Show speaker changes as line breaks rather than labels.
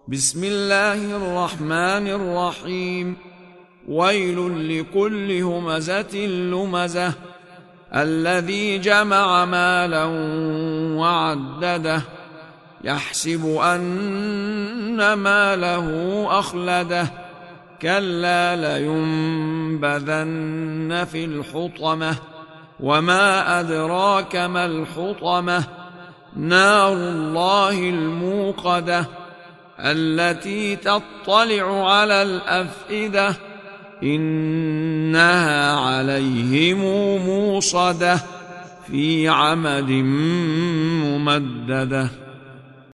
بسم الله الرحمن الرحيم. ويل لكل همزة لمزة الذي جمع مالا وعدده يحسب أن ماله أخلده كلا لينبذن في الحطمة وما أدراك ما الحطمة نار الله الموقدة التي تطلع على الأفئدة إنها عليهم موصدة في عمد ممددة.